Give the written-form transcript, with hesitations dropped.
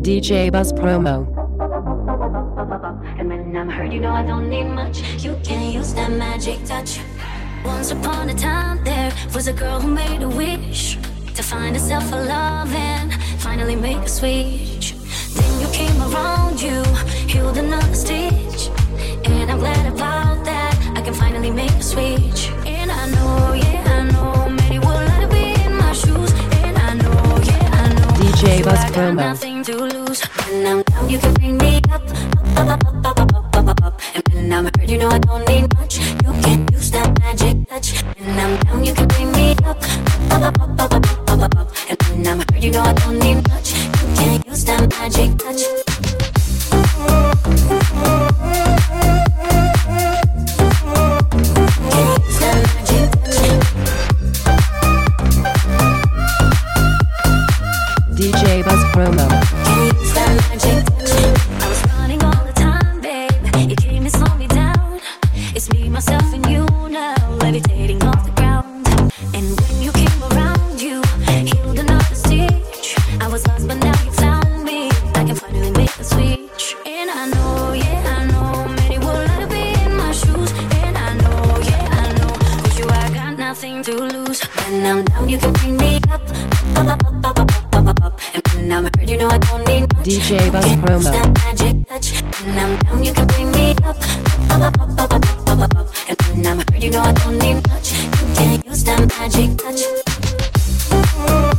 DJ Buzz promo. And when I'm hurt, you know I don't need much. You can use that magic touch. Once upon a time, there was a girl who made a wish to find herself a love and finally make a switch. Then you came around, you healed another stitch, and I'm glad about that. I can finally make a switch. And I know, yeah, I know, many would like to be in my shoes. And I know, yeah, I know, DJ Buzz I got promo. nothing to lose. When I'm down, you can bring me up, up, up, up, up, up, up, up, up. And when I'm hurt, you know I don't need much. You can use that magic touch. When I'm down, you can bring me up, up, up, up, up, up, up, up, up. And when I'm hurt, you know I don't need much. You can use that magic touch. DJ Buzz promo. I was running all the time, babe. You came and slowed me down. It's me, myself, and you now, levitating off the ground. And when you came around, you healed another stitch. I was lost, but now you found me. I can finally make a switch. And I know, yeah, I know, many would like to be in my shoes. And I know, yeah, I know, with you I got nothing to lose. When I'm down, you can bring me up, up, up, up, up, up, up, up, up. And when I'm hurt, you know I don't need much. DJ Buzz promo. That magic touch. When I'm down, you can bring me up, up, up, up, up, up, up, up, up. And when I'm hurt, you know I don't need much. You can use that magic touch.